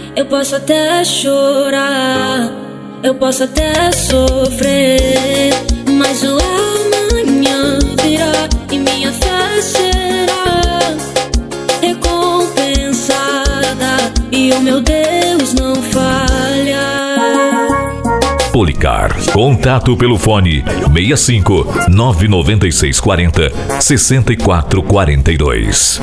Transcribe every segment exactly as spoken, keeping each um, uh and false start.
Eu posso até chorar, eu posso até sofrer, mas o amanhã virá e minha fé será recompensada e o meu Deus não falha. Policar. Contato pelo fone seis cinco nove nove seis quatro zero seis quatro quatro dois.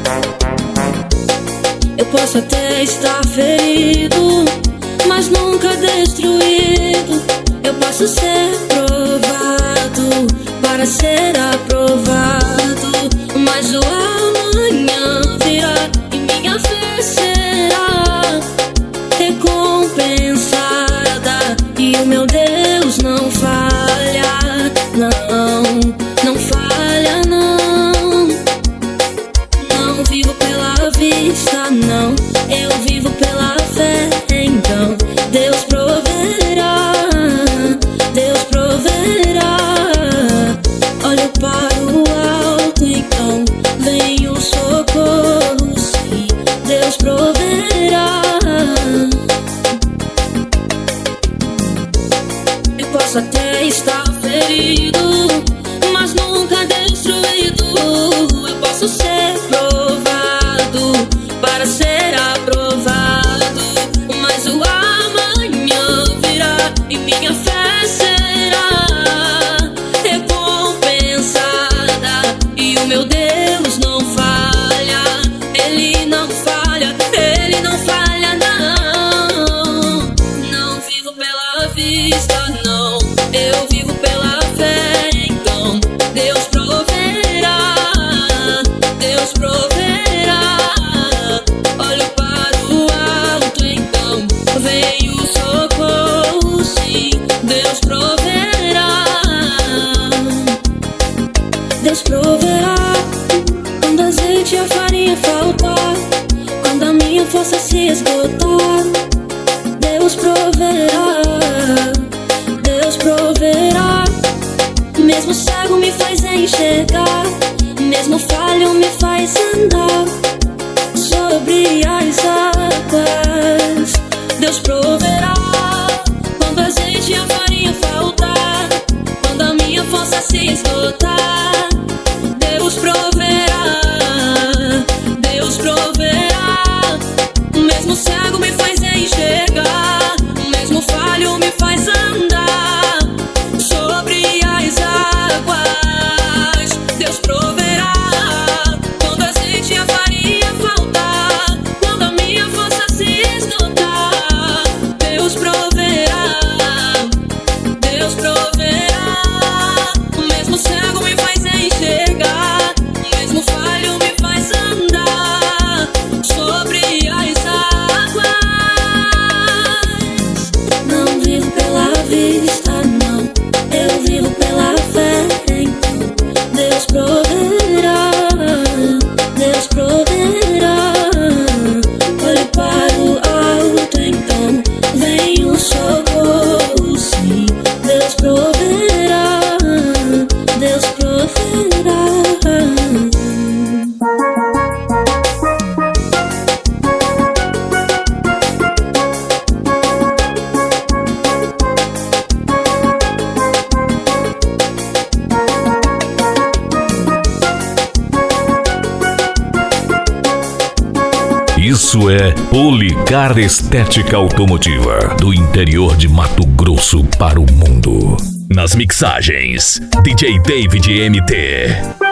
Eu posso até estar ferido, mas nunca destruído. Eu posso ser provado para ser aprovado, mas o amanhã virá e minha fé será recompensada e o meu Deus não falha, não, não falha, não. Não vivo pela vista, não, eu vivo pela fé. Então Deus proverá, Deus proverá. Olho para o alto, então vem o socorro, sim, Deus proverá. Eu posso até estar ferido, mas nunca destruído. Eu posso ser provado para ser aprovado, mas o amanhã virá e minha fé será recompensada e o meu Deus não falha, Ele não falha, Ele não falha, não. Não vivo pela vista, não, eu vivo pela fé. Então Deus proverá, Deus proverá. Olho para o alto, então vem o socorro, sim, Deus proverá, Deus proverá. Quando azeite e a farinha faltar, quando a minha força se esgotar, Deus proverá, Deus proverá. Mesmo cego me faz enxergar, mesmo falho me faz andar sobre as águas. Deus proverá. Quando a azeite e a farinha faltar, quando a minha força se esgotar, Deus proverá, Deus proverá. Mesmo cego me faz enxergar, mesmo falho me faz andar sobre as águas. Deus proverá. Quando a azeite e a farinha faltar, quando a minha força se esgotar, Deus proverá, Deus proverá. Mesmo cego me faz enxergar, mesmo falho me faz andar sobre as águas. Não vivo pela vista, não, eu vivo pela fé. Então Deus proverá, Deus proverá. Olhe para o alto, então vem o socorro, sim, Deus proverá, Deus proverá. Isso é Policar Estética Automotiva, do interior de Mato Grosso para o mundo. Nas mixagens, D J David M T.